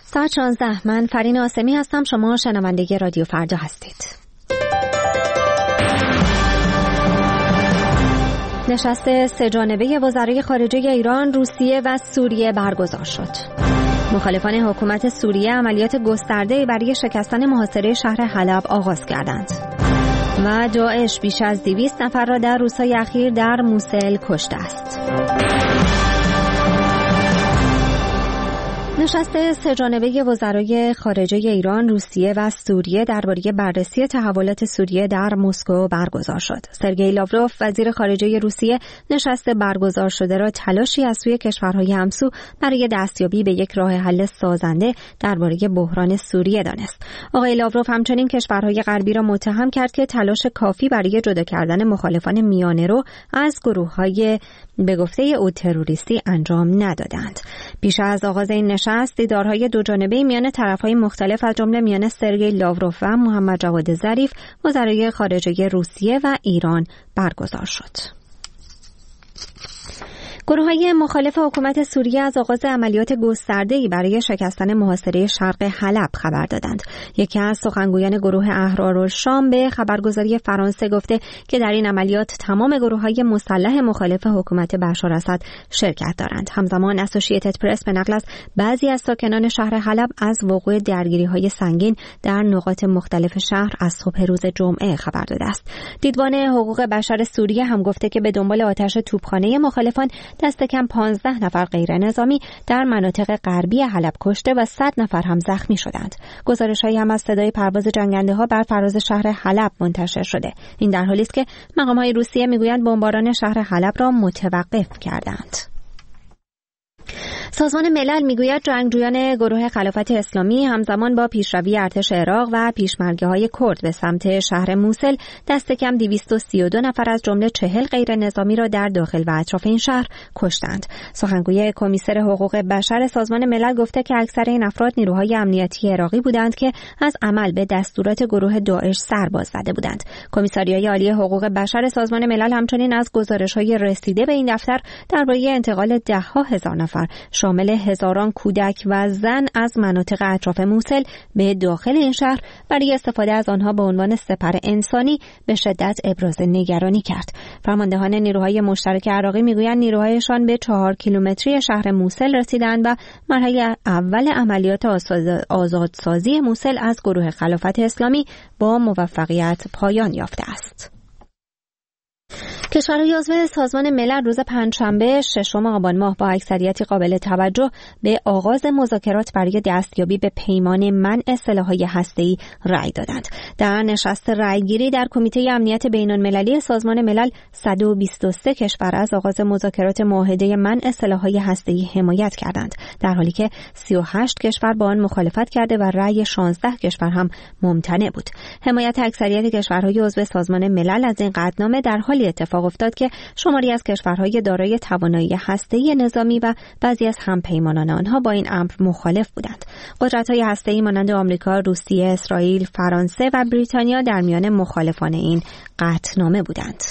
ساعت 16. من فرین آسمی هستم. شما شنونده رادیو فردا هستید. نشست سه‌جانبه وزرای خارجه ایران، روسیه و سوریه برگزار شد. مخالفان حکومت سوریه عملیات گسترده برای شکستن محاصره شهر حلب آغاز کردند. و داعش بیش از 200 نفر را در روزهای اخیر در موصل کشته است. نشست سه‌جانبه وزرای خارجه ایران، روسیه و سوریه درباره بررسی تحولات سوریه در مسکو برگزار شد. سرگئی لاوروف، وزیر خارجه روسیه، نشست برگزار شده را تلاشی از سوی کشورهای همسو برای دستیابی به یک راه حل سازنده درباره بحران سوریه دانست. آقای لاوروف همچنین کشورهای غربی را متهم کرد که تلاش کافی برای جدا کردن مخالفان میانه‌رو از گروه‌های به گفته او تروریستی انجام ندادند. پیش از آغاز این نشست، دیدارهای دوجانبه میان طرفهای مختلف از جمله میان سرگئی لاوروف و محمد جواد ظریف، وزرای خارجه روسیه و ایران برگزار شد. گروه‌های مخالف حکومت سوریه از آغاز عملیات گسترده‌ای برای شکستن محاصره شرق حلب خبر دادند. یکی از سخنگویان گروه احرارالشام به خبرگزاری فرانسه گفته که در این عملیات تمام گروه‌های مسلح مخالف حکومت بشار اسد شرکت دارند. همزمان اسوسییتد پرس به نقل از بعضی از ساکنان شهر حلب از وقوع درگیری‌های سنگین در نقاط مختلف شهر از صبح روز جمعه خبر داده است. دیدبان حقوق بشر سوریه هم گفته که به دنبال آتش توپخانه مخالفان دست کم 15 نفر غیر نظامی در مناطق غربی حلب کشته و 100 نفر هم زخمی شدند. گزارش‌هایی هم از صدای پرواز جنگنده‌ها بر فراز شهر حلب منتشر شده. این در حالی است که مقام‌های روسیه می‌گویند بمباران شهر حلب را متوقف کردند. سازمان ملل میگوید جنگجویان گروه خلافت اسلامی همزمان با پیشروی ارتش عراق و پیشمرگه‌های کرد به سمت شهر موصل دست کم 232 نفر از جمله 40 غیر نظامی را در داخل و اطراف این شهر کشتند. سخنگوی کمیسر حقوق بشر سازمان ملل گفته که اکثر این افراد نیروهای امنیتی عراقی بودند که از عمل به دستورات گروه داعش سر باز زده بودند. کمیساریای عالی حقوق بشر سازمان ملل همچنین از گزارش‌های رسیده به این دفتر درباره انتقال ده‌ها هزار نفر شامل هزاران کودک و زن از مناطق اطراف موصل به داخل این شهر برای استفاده از آنها به عنوان سپر انسانی به شدت ابراز نگرانی کرد. فرماندهان نیروهای مشترک عراقی میگویند نیروهایشان به 4 کیلومتری شهر موصل رسیدند و مرحله اول عملیات آزادسازی موصل از گروه خلافت اسلامی با موفقیت پایان یافته است. کشورهای عضو سازمان ملل روز پنجشنبه 6 آبان ماه با اکثریتی قابل توجه به آغاز مذاکرات برای دستیابی به پیمان منع سلاح‌های هسته‌ای رأی دادند. در نشست رأیگیری در کمیته امنیت بین‌المللی سازمان ملل 123 کشور از آغاز مذاکرات معاهده منع سلاح‌های هسته‌ای حمایت کردند، در حالی که 38 کشور با آن مخالفت کرده و رأی 16 کشور هم ممتنع بود. حمایت اکثریت کشورهای عضو سازمان ملل از این قطعنامه در حالی اتفاق افتاد که شماری از کشورهای دارای توانایی هسته‌ای نظامی و بعضی از همپیمانان آنها با این امر مخالف بودند. قدرت‌های هسته‌ای مانند آمریکا، روسیه، اسرائیل، فرانسه و بریتانیا در میان مخالفان این قطعنامه بودند.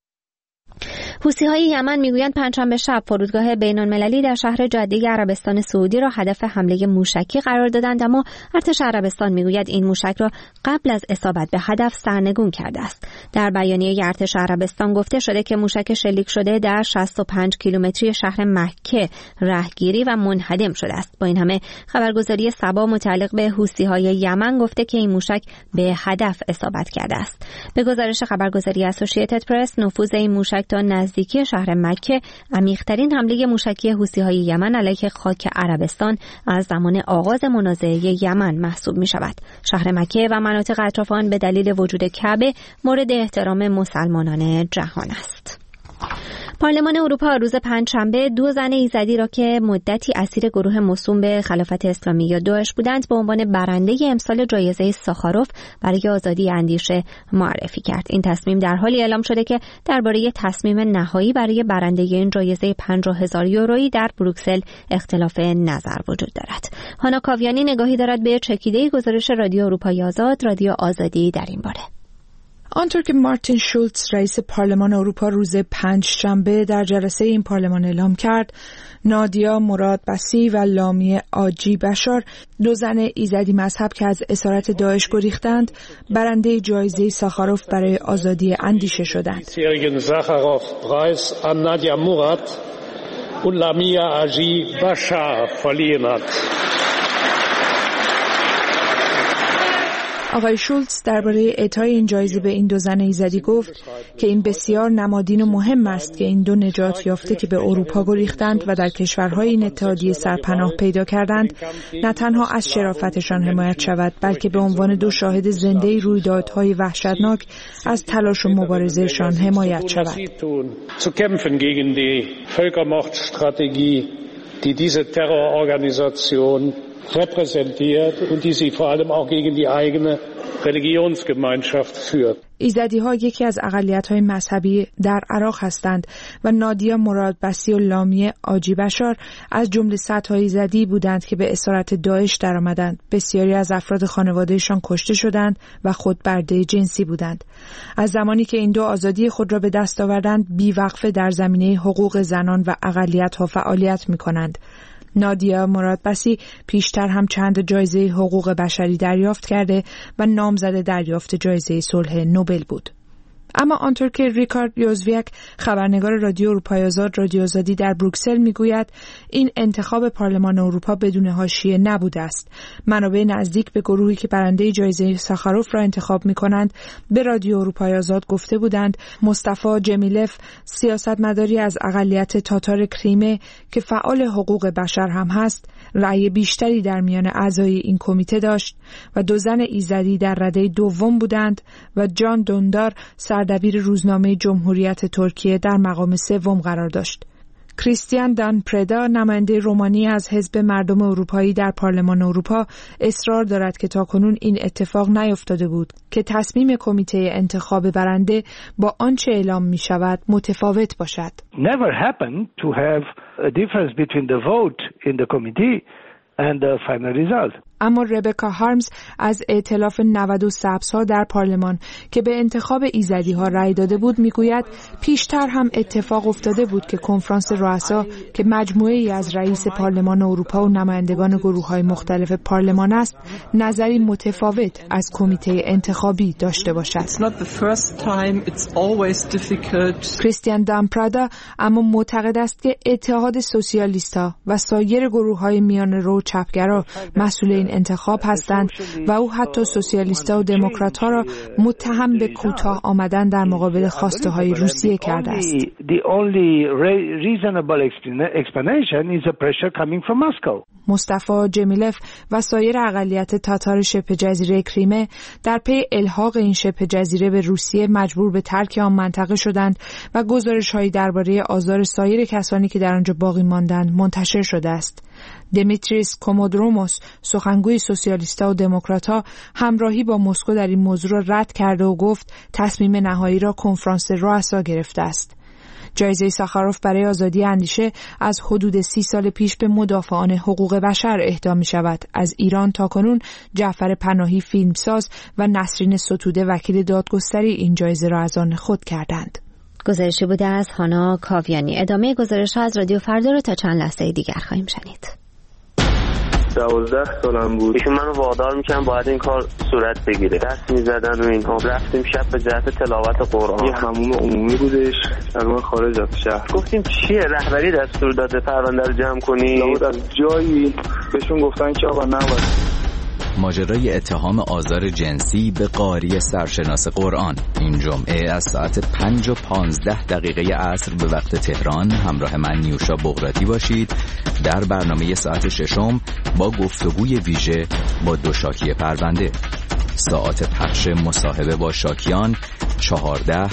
حوثی‌های یمن میگویند پنجشنبه شب فرودگاه بین‌المللی در شهر جده عربستان سعودی را هدف حمله موشکی قرار دادند، اما ارتش عربستان میگوید این موشک را قبل از اصابت به هدف سرنگون کرده است. در بیانیه ارتش عربستان گفته شده که موشک شلیک شده در 65 کیلومتری شهر مکه رهگیری و منهدم شده است. با این همه خبرگزاری سبا متعلق به حوثی‌های یمن گفته که این موشک به هدف اصابت کرده است. به گزارش خبرگزاری اسوسییتد پرس، نفوذ این موشک تا نزدیکی شهر مکه عمیق‌ترین حمله موشکی حوثی‌های یمن علیه خاک عربستان از زمان آغاز منازعه یمن محسوب می‌شود. شهر مکه و مناطق اطراف آن به دلیل وجود کعبه مورد احترام مسلمانان جهان است. پارلمان اروپا روز پنجشنبه 2 زن ایزدی را که مدتی اسیر گروه موسوم به خلافت اسلامی یا داعش بودند به عنوان برنده امسال جایزه ساخاروف برای آزادی اندیشه معرفی کرد. این تصمیم در حالی اعلام شده که درباره تصمیم نهایی برای برنده این جایزه 50,000 یورویی در بروکسل اختلاف نظر وجود دارد. هانا کاویانی نگاهی دارد به چکیده گزارش رادیو اروپای آزاد، رادیو آزادی در این باره. آنطور که مارتین شولتز رئیس پارلمان اروپا روز پنجشنبه در جلسه این پارلمان اعلام کرد، نادیا مراد بسی و لامیه آجی بشار، دو زن ایزدی مذهب که از اسارت داعش گریختند، برنده جایزه ساخاروف برای آزادی اندیشه شدند. آقای شولتز درباره اعطای این جایزه به این دو زن ایزدی گفت که این بسیار نمادین و مهم است که این دو نجات یافته که به اروپا گریختند و در کشورهای این اتحادیه سرپناه پیدا کردند، نه تنها از شرافتشان حمایت شود، بلکه به عنوان دو شاهد زنده رویدادهای وحشتناک از تلاش و مبارزهشان حمایت شود. repräsentiert und die sie vor allem auch gegen die eigene Religionsgemeinschaft führt. ایزدی‌ها یکی از اقلیت‌های مذهبی در عراق هستند و نادیا مراد بسی و لامیه آجی بشار از جمله صدها ایزدی بودند که به اسارت داعش درآمدند. بسیاری از افراد خانوادهشان کشته شدند و خود برده جنسی بودند. از زمانی که این دو آزادی خود را به دست آوردند، بی‌وقفه در زمینه حقوق زنان و اقلیت‌ها فعالیت می‌کنند. نادیا مراد بسی پیشتر هم چند جایزه حقوق بشری دریافت کرده و نامزد دریافت جایزه صلح نوبل بود. اما آنطور که ریکارد یوزویک، خبرنگار رادیو اروپای آزاد رادیو آزادی در بروکسل میگوید، این انتخاب پارلمان اروپا بدون حاشیه نبوده است. منابع نزدیک به گروهی که برنده جایزه ساخاروف را انتخاب میکنند به رادیو اروپای آزاد گفته بودند مصطفی جمیلف، سیاستمداری از اقلیت تاتار کریمه که فعال حقوق بشر هم هست، رأی بیشتری در میان اعضای این کمیته داشت و دو زن ایزدی در رده دوم بودند و جان دوندار، سردبیر روزنامه جمهوریت ترکیه، در مقام سوم قرار داشت. کریستیان دان پردا، نماینده رومانی از حزب مردم اروپایی در پارلمان اروپا، اصرار دارد که تاکنون این اتفاق نیفتاده بود که تصمیم کمیته انتخاب برنده با آنچه اعلام می شود متفاوت باشد. Never happened to have a difference between the vote in the committee and the final result. اما ربکا هارمز از ائتلاف 90 سبزها در پارلمان که به انتخاب ایزدی‌ها رأی داده بود میگوید پیشتر هم اتفاق افتاده بود که کنفرانس رؤسا که مجموعه‌ای از رئیس پارلمان اروپا و نمایندگان گروه‌های مختلف پارلمان است، نظری متفاوت از کمیته انتخابی داشته باشد. کریستیان دامپرادا اما معتقد است که اتحاد سوسیالیست‌ها و سایر گروه‌های میان رو چپگرا مسئول این انتخاب هستند و او حتی سوسیالیست‌ها و دموکرات‌ها را متهم به کوتاه آمدن در مقابل خواسته‌های روسیه کرده است. مصطفی جمیلف و سایر اقلیت تاتار شبه جزیره کریمه در پی الحاق این شبه جزیره به روسیه مجبور به ترک آن منطقه شدند و گزارش‌هایی درباره آزار سایر کسانی که در آنجا باقی ماندند منتشر شده است. دمیتریس کومودروموس، سخنگوی سوسیالیست‌ها و دموکرات‌ها، همراهی با مسکو در این موضوع را رد کرده و گفت تصمیم نهایی را کنفرانس رؤسا گرفته است. جایزه ساخاروف برای آزادی اندیشه از حدود 30 سال پیش به مدافعان حقوق بشر اهدا می شود. از ایران تاکنون جعفر پناهی فیلمساز و نسرین ستوده وکیل دادگستری این جایزه را از آن خود کردند. گزارشی بوده از هانا کاویانی. ادامه گزارش ها از رادیو فردا رو تا چند لحظه دیگر خواهیم شنید. 12 سالم بود. ایشون منو وادار میکنن باید این کار صورت بگیره. دست میزدن رو اینها. رفتیم شب به جهت تلاوت قرآن. یه حموم عمومی بودش از من خارج از شهر. گفتیم چیه رهبری دستور داده پرونده رو جمع کنی؟ لابد از جایی بهشون گفتن که آقا نباید. ماجرای اتهام آزار جنسی به قاری سرشناس قرآن این جمعه از ساعت 5:15 عصر به وقت تهران همراه من نیوشا بغراتی باشید در برنامه ساعت 6 با گفتگوی ویژه با دو شاکی پرونده. ساعت پخش مصاحبه با شاکیان 14،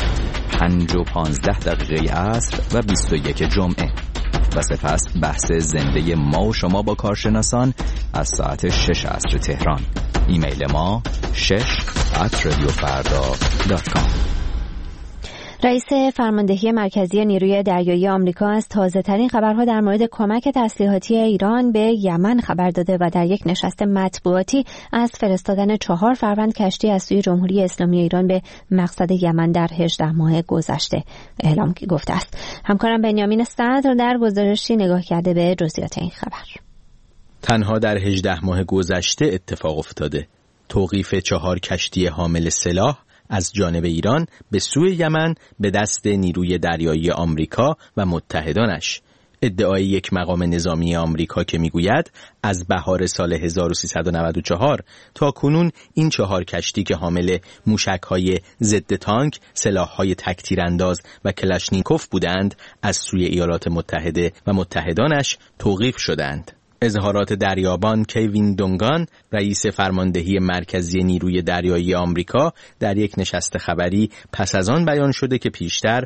5:15 عصر و 21 جمعه و سپس بحث زنده ما و شما با کارشناسان از ساعت 6 عصر تهران. ایمیل ما 6@radiofarda.com. رئیس فرماندهی مرکزی نیروی دریایی آمریکا از تازه‌ترین خبرها در مورد کمک تسلیحاتی ایران به یمن خبر داده و در یک نشست مطبوعاتی از فرستادن 4 فروند کشتی از سوی جمهوری اسلامی ایران به مقصد یمن در 18 ماه گذشته اعلام گفته است. همکارم بنیامین صدر در گزارشی نگاه کرده به جزئیات این خبر. تنها در 18 ماه گذشته اتفاق افتاده توقیف 4 کشتی حامل سلاح از جانب ایران به سوی یمن به دست نیروی دریایی آمریکا و متحدانش. ادعای یک مقام نظامی آمریکا که میگوید از بهار سال 1394 تا کنون این 4 کشتی که حامل موشک‌های ضد تانک، سلاح‌های تک‌تیرانداز و کلاشنیکوف بودند از سوی ایالات متحده و متحدانش توقیف شدند. اظهارات دریابان کیوین دونگان، رئیس فرماندهی مرکزی نیروی دریایی آمریکا، در یک نشست خبری پس از آن بیان شده که پیشتر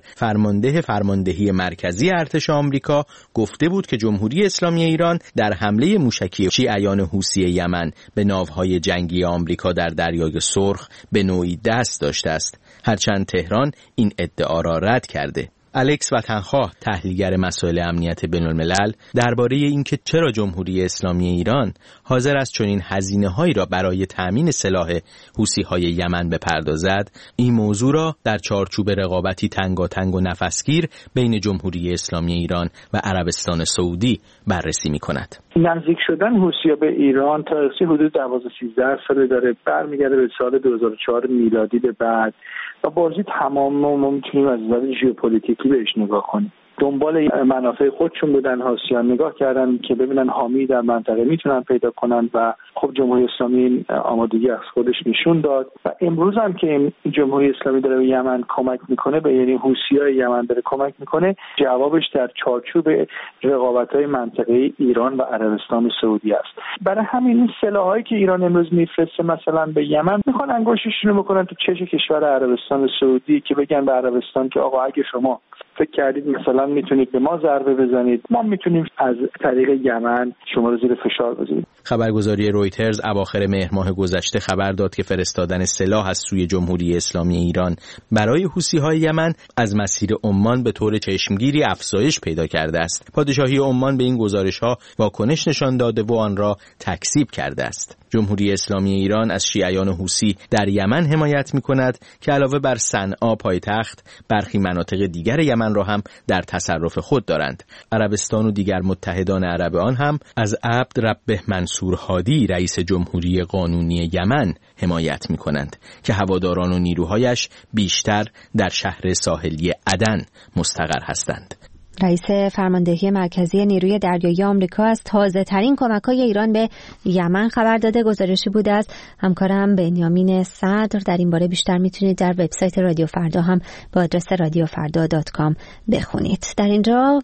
فرماندهی مرکزی ارتش آمریکا گفته بود که جمهوری اسلامی ایران در حمله موشکی شیعیان حوثی یمن به ناوهای جنگی آمریکا در دریای سرخ به نوعی دست داشته است، هرچند تهران این ادعا را رد کرده. الکس وطنخواه، تحلیلگر مسائل امنیت بین‌الملل، درباره اینکه چرا جمهوری اسلامی ایران حاضر است چنین هزینه‌هایی را برای تأمین سلاح حوثی‌های یمن بپردازد، این موضوع را در چارچوب رقابتی تنگاتنگ و نفسگیر بین جمهوری اسلامی ایران و عربستان سعودی بررسی می‌کند. نزدیک شدن حوثی‌ها به ایران تاریخی حدود 12-13 سال داره، برمیگرده به سال 2004 میلادی به بعد و بازی تمام ما میتونیم از نظر ژئوپلیتیکی بهش نگاه کنیم. دنبال منافع خودشون بودن، حوثیان نگاه کردن که ببینن حامی در منطقه میتونن پیدا کنن و خب جمهوری اسلامی آمادگی از خودش نشون داد و امروز هم که جمهوری اسلامی داره به یمن کمک میکنه، به یعنی حوثیای یمن داره کمک میکنه، جوابش در چارچوب رقابت‌های منطقه‌ای ایران و عربستان سعودی است. برای همین این سلاحایی که ایران امروز میفرسته مثلا به یمن، میخوان انگشتشون رو بکنن تو چش کشور عربستان سعودی که بگن به عربستان که آقا اگه شما فکر کردید مثلا میتونید به ما ضربه بزنید، ما میتونیم از طریق یمن شما رو زیر فشار بذاریم. خبرگزاری رویترز اواخر مهر ماه گذشته خبر داد که فرستادن سلاح از سوی جمهوری اسلامی ایران برای حوثی‌های یمن از مسیر عمان به طور چشمگیری افزایش پیدا کرده است. پادشاهی عمان به این گزارش‌ها واکنش نشان داده و آن را تکذیب کرده است. جمهوری اسلامی ایران از شیعیان حوثی در یمن حمایت می‌کند که علاوه بر صنعا پایتخت، برخی مناطق دیگر یمن را هم در تصرف خود دارند. عربستان و دیگر متحدان عرب آن هم از عبد ربه منصور هادی، رئیس جمهوری قانونی یمن، حمایت می‌کنند که هواداران و نیروهایش بیشتر در شهر ساحلی عدن مستقر هستند. رئیس فرماندهی مرکزی نیروی دریایی آمریکا از تازه‌ترین کمک‌های ایران به یمن خبر داده. گزارشی بوده از همکارم بنیامین صدر. در این باره بیشتر میتونید در وبسایت رادیو فردا هم با آدرس radiofarda.com بخونید. در اینجا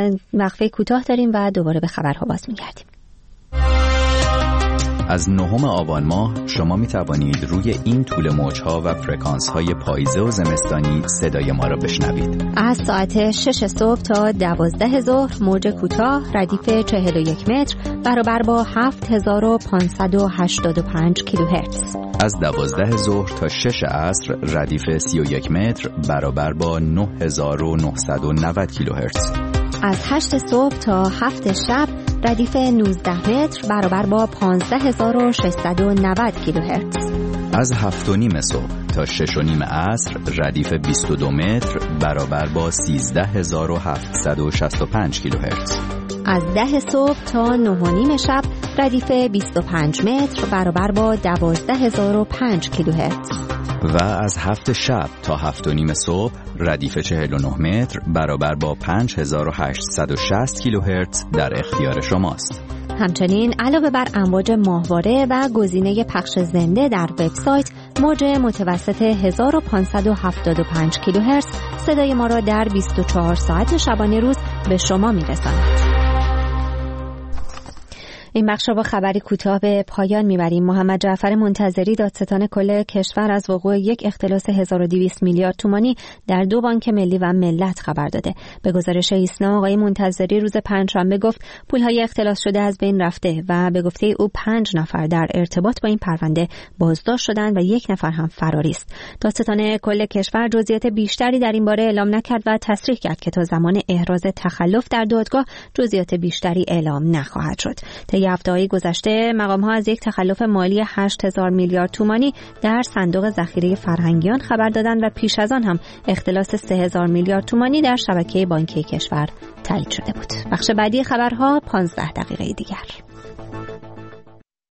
وقفه کوتاه داریم و دوباره به خبرها باز می‌گردیم. از 9 آبان ماه شما می توانید روی این طول موج‌ها و فرکانس‌های پاییزه و زمستانی صدای ما را بشنوید. از ساعت 6 صبح تا 12 ظهر موج کوتاه ردیف 41 متر برابر با 7585 کیلوهرتز. از 12 ظهر تا 6 عصر ردیف 31 متر برابر با 9990 کیلوهرتز. از 8 صبح تا 7 شب ردیف 19 متر برابر با 15690 کیلوهرتز. از 7:30 صبح تا 6:30 عصر ردیف 22 متر برابر با 13765 کیلوهرتز. از 10 صبح تا 9:30 شب ردیف 25 متر برابر با 12005 کیلوهرتز. و از 7 شب تا 7:30 صبح ردیف 49 متر برابر با 5860 کیلوهرتز در اختیار شماست. همچنین علاوه بر امواج ماهواره و گزینه پخش زنده در وبسایت، موج متوسط 1575 کیلوهرتز صدای ما را در 24 ساعت شبانه روز به شما میرساند. این بخش را با خبری کوتاه به پایان میبریم. محمد جعفر منتظری دادستان کل کشور از وقوع یک اختلاس 1200 میلیارد تومانی در 2 بانک ملی و ملت خبر داده. به گزارش ایسنا آقای منتظری روز پنجشنبه گفت پولهای اختلاس شده از بین رفته و به گفته او 5 نفر در ارتباط با این پرونده بازداشت شدند و 1 نفر هم فراری است. دادستان کل کشور جزئیات بیشتری در این باره اعلام نکرد و تصریح کرد که تا زمان احراز تخلف در دادگاه جزئیات بیشتری اعلام نخواهد شد. طی هفته‌های گذشته مقام‌ها از یک تخلف مالی 8000 میلیارد تومانی در صندوق ذخیره فرهنگیان خبر دادند و پیش از آن هم اختلاس 3000 میلیارد تومانی در شبکه بانکی کشور تایید شده بود. بخش بعدی خبرها 15 دقیقه دیگر.